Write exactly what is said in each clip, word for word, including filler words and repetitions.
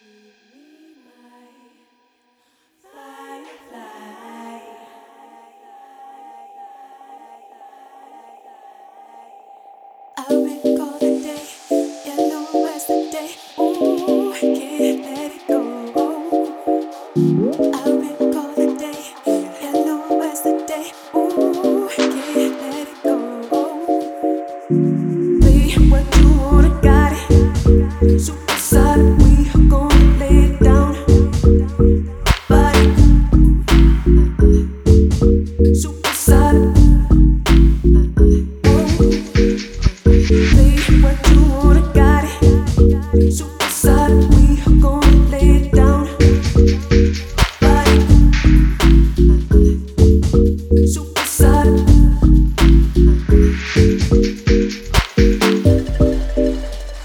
Keep me my firefly. I'll be called the day, yellow as the day. Ooh, can't let it go. I'll be called the day, yellow as the day. Ooh, can't let it go. Be what you wanna, got it. Supersonic, we are gonna lay it down. Body, supersonic. Be what you wanna, got it. Supersonic, we are gonna lay it down. Body, supersonic.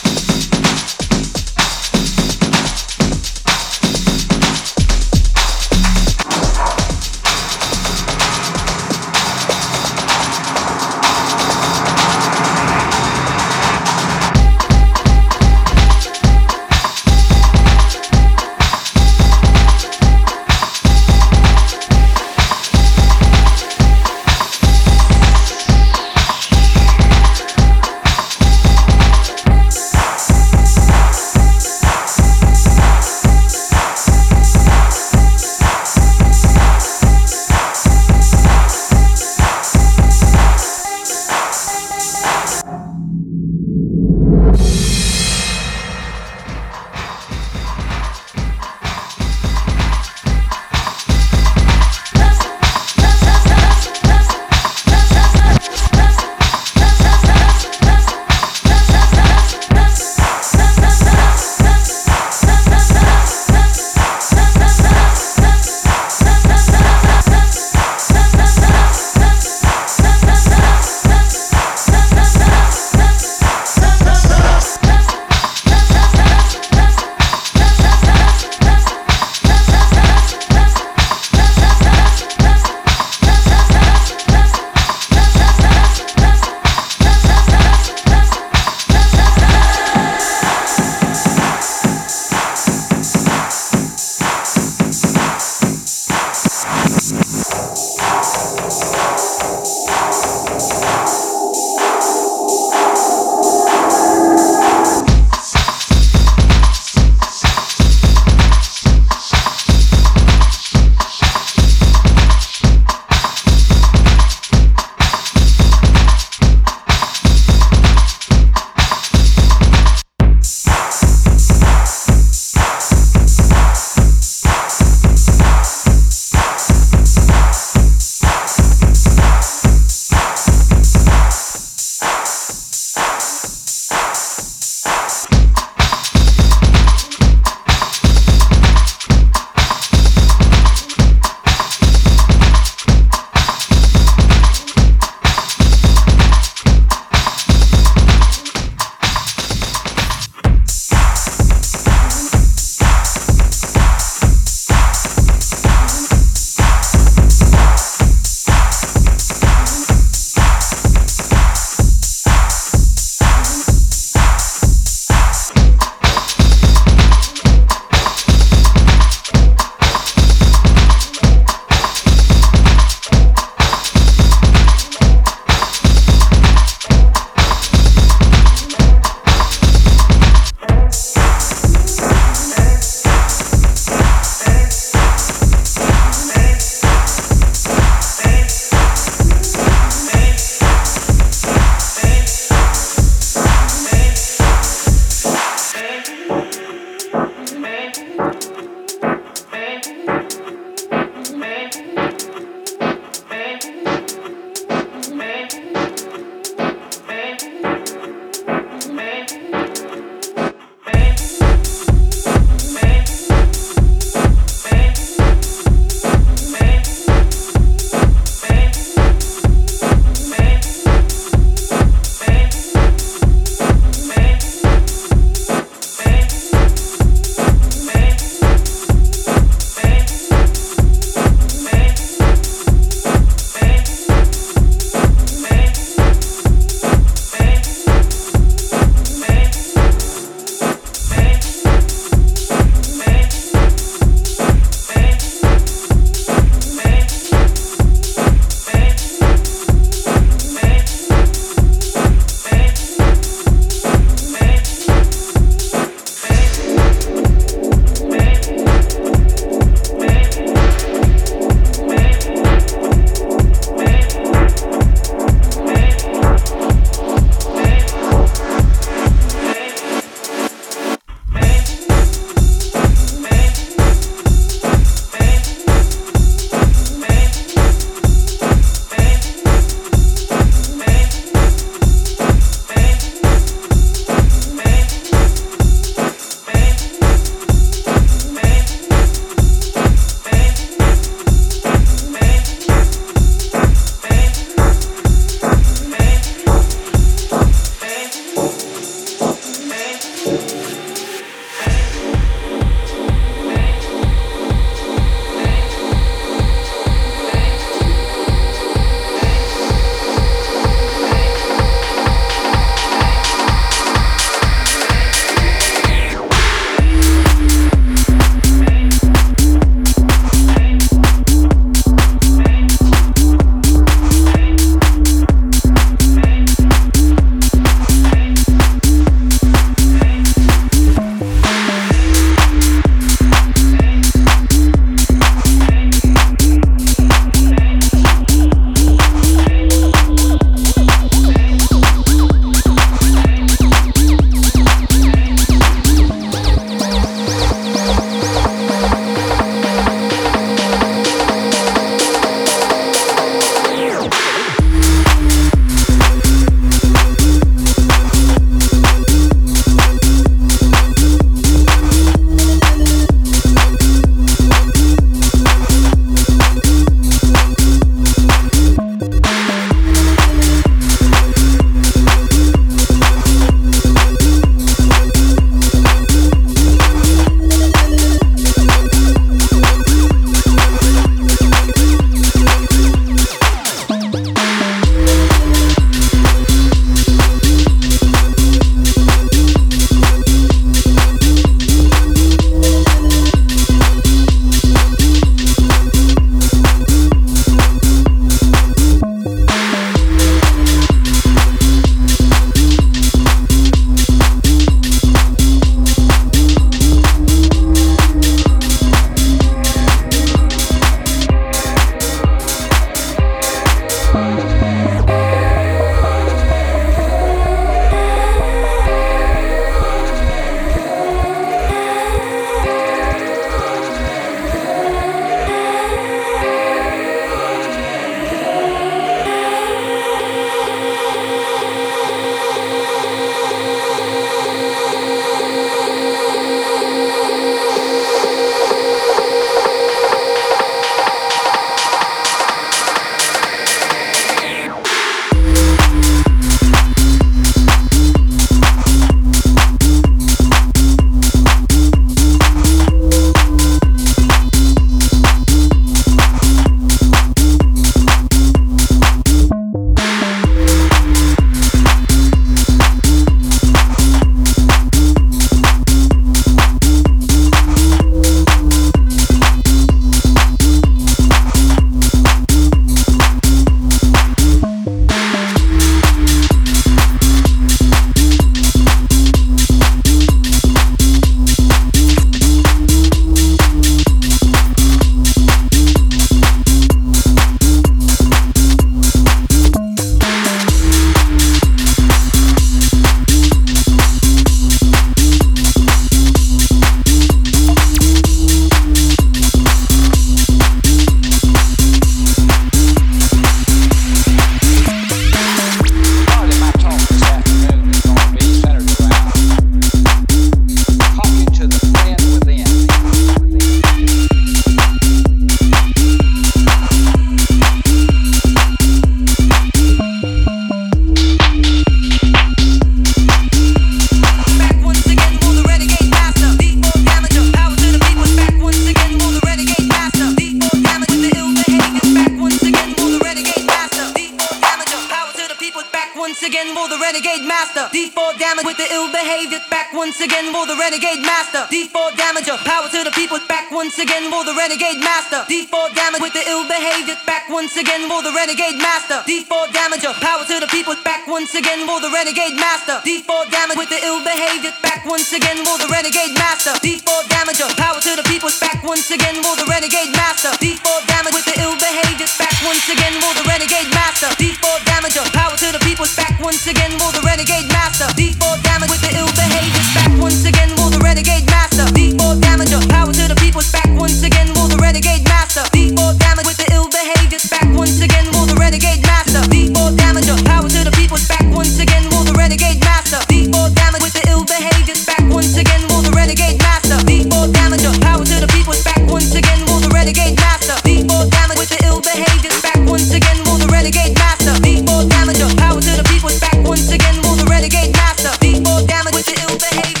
once again for the renegade master. D four damage with the ill behavior. Back once again for the renegade master. D four damager, power to the people. Back once again for the renegade master. D four damage with the ill behavior. Back once again for the renegade master. D four damager, power to the people. Back once again for the renegade master. D four damage with the ill behavior. Back once again for the renegade master. D four damager, power to the people. Back once again for the renegade master. D four damage with the ill behavior. Back once again for the renegade master. D four damager, power to the people. Back once again for the renegade master. D four damage with the ill behavior. Back once again for the renegade master. D four damager, power to the people. Back once again for the renegade master. D four damage with the ill behavior. Back once again for the renegade master. D four damager, power to the people. Back once again for the renegade master. D four damage with the ill behavior. Back once again for the renegade master. D four damager, power to the people. Back once again for the renegade master. D four damage with the ill behavior. Back once again for the renegade master. D four damager, power to the people. Back once again for the renegade master. D four damage with the ill behavior.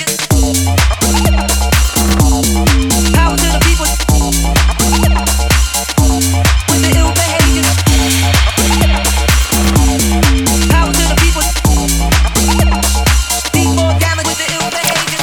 Power to the people. With the ill behavior. Power to the people. D four damage with the ill behavior.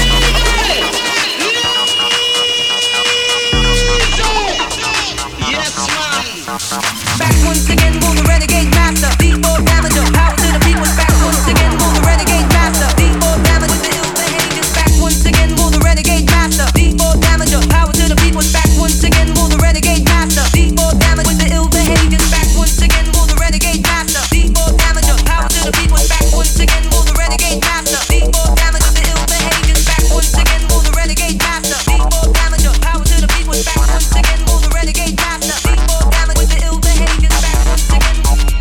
Yes, man. Back once again for the renegade master. D four damager, power to the people. Back once again for the renegade master. D four damage with the ill behavior. Back once again for the renegade master. D four damager, power to the people. Back once again for the renegade master. D four damage with the ill behavior. Back once again for the renegade master. D four damager, power to the people. Back once again for the renegade master. D four damage with the ill behavior. Back once again for the renegade master. D four damager, power to the people. Back once again for the renegade master. D four damage with the ill behavior. Back once again.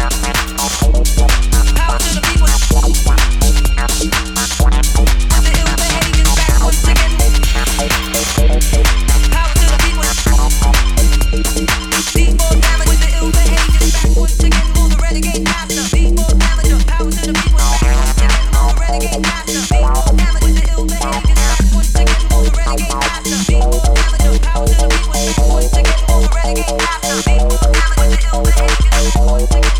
Power to the people. With the ill behavior. Back once again. Power to the people. D four damage with the ill behavior. Back once again for the renegade master. D four damage. Power to the people. Back once again for the renegade master. D four damage with the ill behavior. Back once again for the renegade master. D four damage. Power to the people. Back once again for the renegade master. D four damage with the ill behavior. Once again.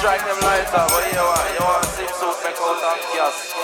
strike them lights up. What you want? You want six suit make out of gas?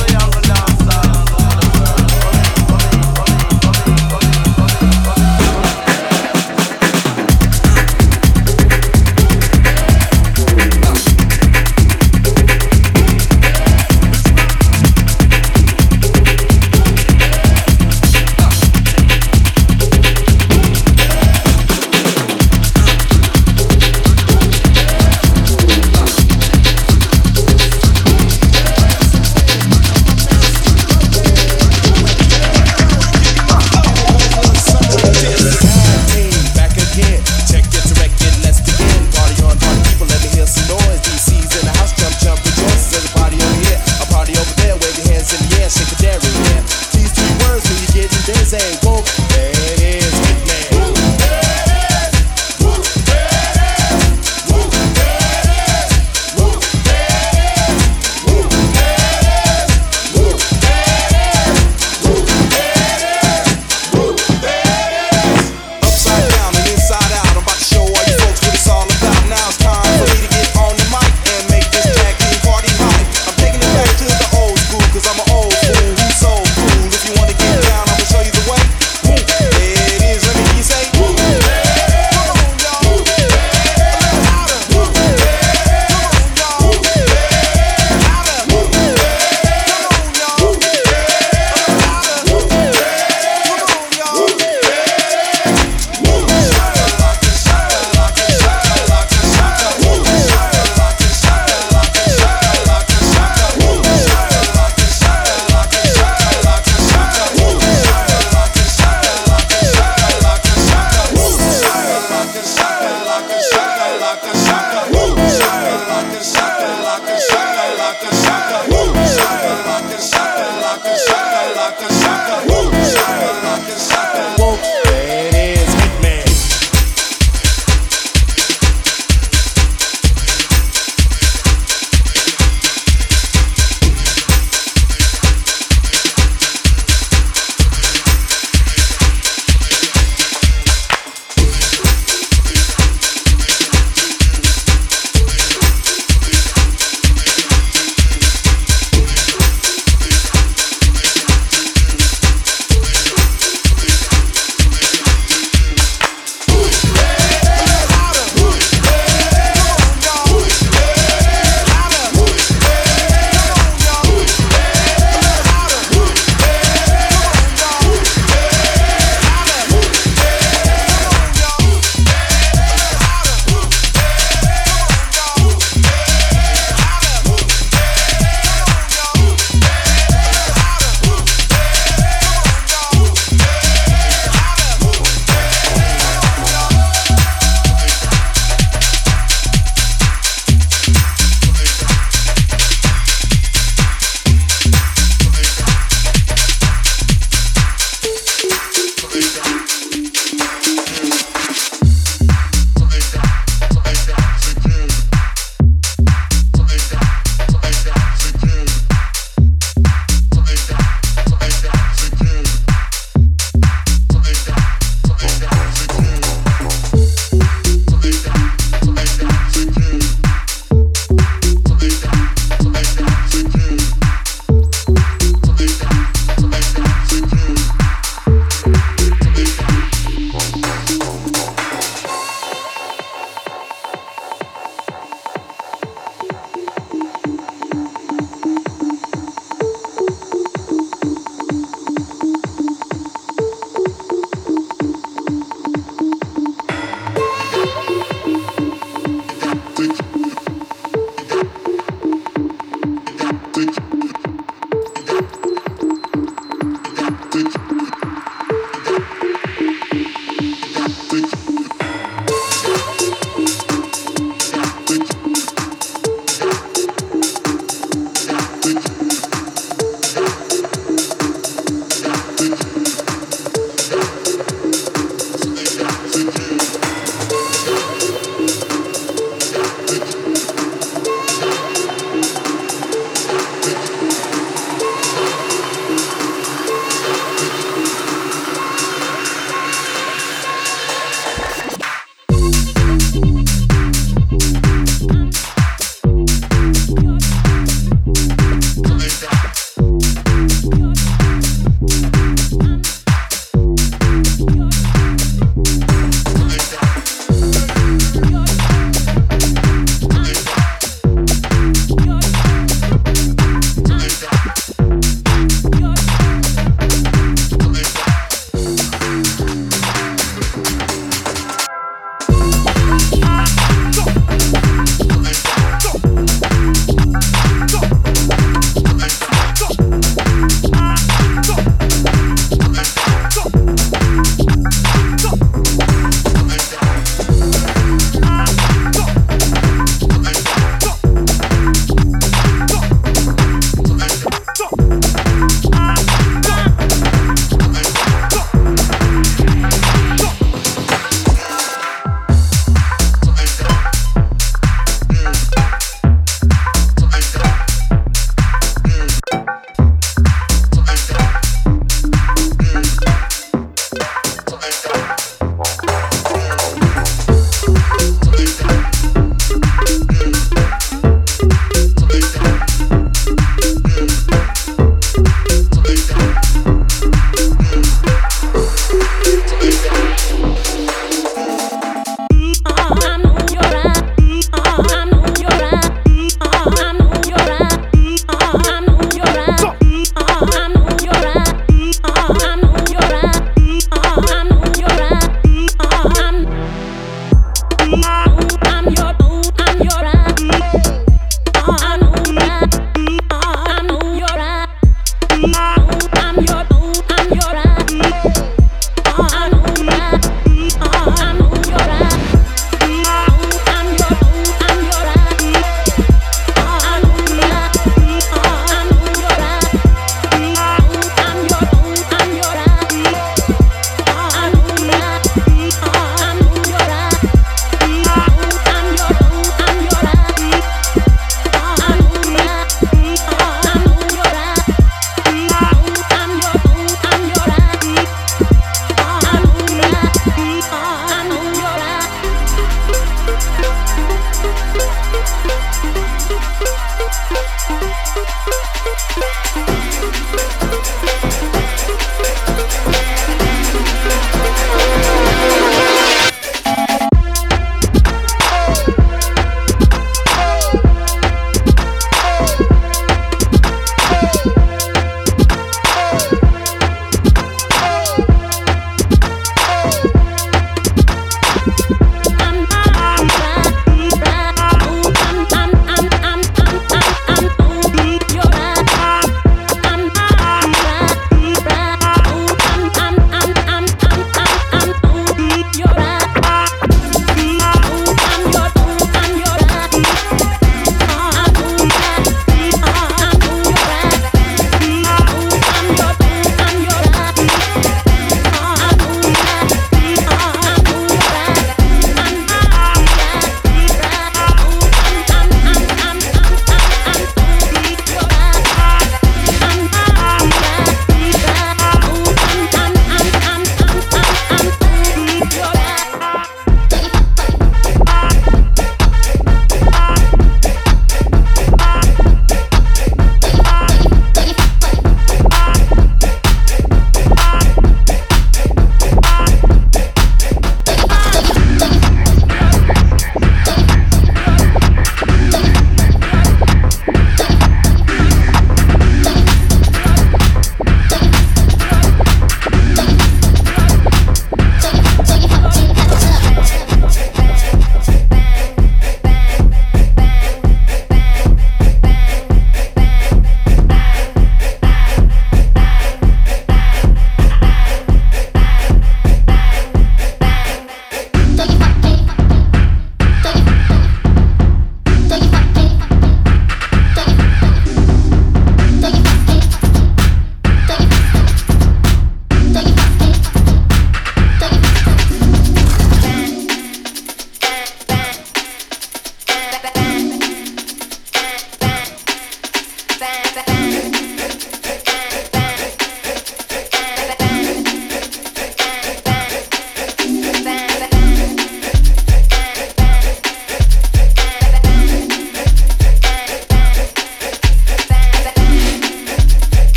Thank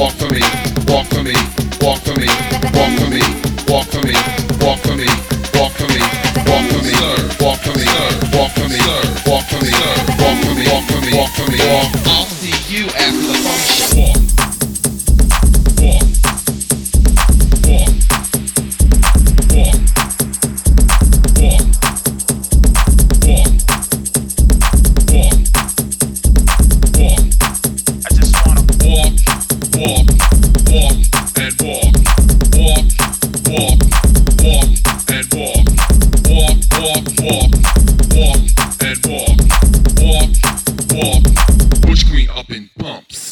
walk for me, walk for me, walk for me, walk for me, walk for me, walk for me, walk for me, walk for me, walk for me, walk for me, walk for me, walk for me, walk for me, walk for me, walk. I'll see you after the function. Walk. Walk. Walk. Walk. Walk. Walk. Walk. Walk. I just wanna walk, walk, walk, and walk, walk, walk, walk, and walk, walk, walk, walk, walk, and walk, walk, walk. Bush Queen up in pumps.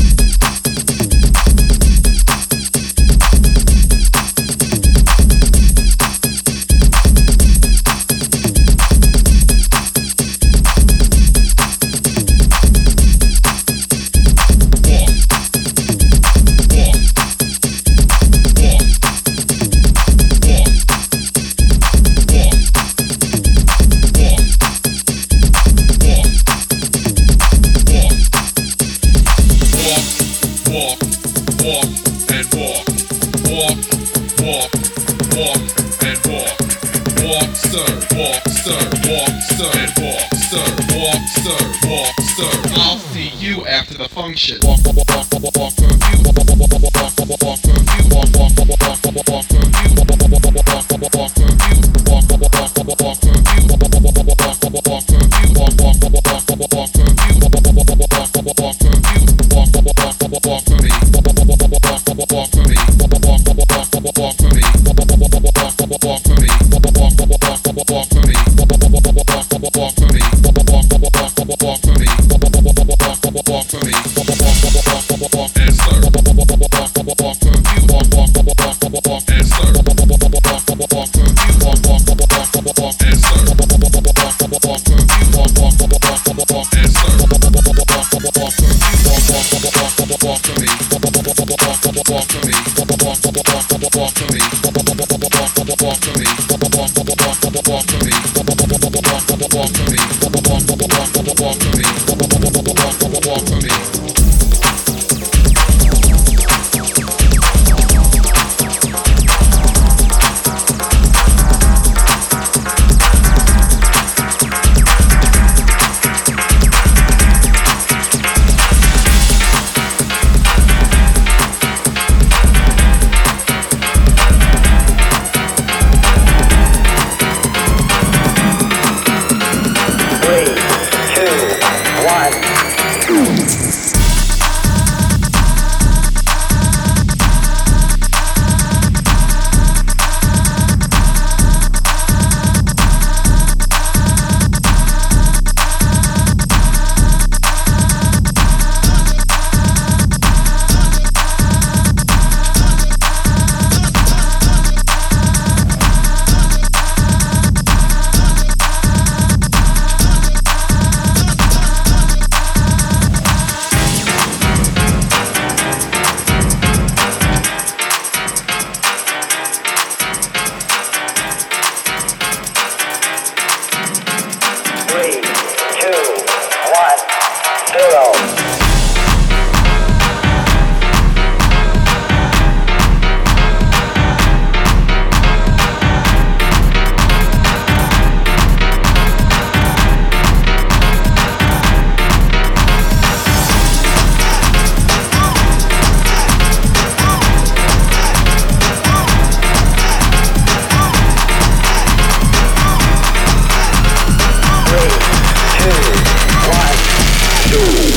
Walk, walk, and walk, walk, walk, walk, and walk, walk, sir, walk, sir, walk, sir, and walk, sir, walk, sir, walk, sir. I'll see you after the function. Walk, walk, walk, walk, walk for you. Walk, walk, walk, walk, walk, walk for you. Walk, walk, walk, walk, walk, walk for you. Walk, walk, walk, walk, walk, walk, walk for you. Walk, walk, walk, walk, walk, walk for you. Walk, walk, walk, walk, walk, walk, walk for you. Walk, walk, walk, walk, walk, walk, walk for you. Walk, walk, walk, walk, walk, walk, walk, walk for you. Walk, walk, walk, walk, walk, walk for me. Walk, walk, walk, walk, walk, walk, walk for me. Walk, walk, walk, walk, walk, walk, walk for me. Walk, walk, walk, walk, walk, walk, walk for me. Walk, walk, walk, walk, walk, walk, walk for me. Walk, walk, walk, walk, walk, walk, walk for me. Walk, walk, walk, walk, walk, walk, walk for me. Walk, walk, walk, walk, walk, walk, walk for me. Walk, walk, walk, walk, walk, walk, walk, and sir. Walk, walk, walk, walk, walk, walk, walk for you. Walk, walk, walk, walk, walk, walk, walk and sir. Walk, walk, walk, walk, walk, walk, walk for you. Walk, walk, walk, walk, walk, walk, walk and sir. Walk, walk, walk, walk, walk, walk, walk for you. Walk, walk, walk, walk, walk, walk, walk and sir. Walk, walk, walk, walk, walk, walk, walk for you. Walk, walk, walk, walk, walk, walk, walk for me. Walk, walk, walk, walk, walk, walk, walk for me. Walk, walk, walk, walk, walk, walk, walk for me. Walk, walk, walk, walk, walk, walk, walk for me. Walk, walk, walk, walk, walk, walk, walk for me. Walk, walk, walk, walk, walk, walk, walk for me. Walk, walk, walk, walk, walk, walk, walk for me. Walk, walk, walk, walk, walk, walk, walk for me. Two.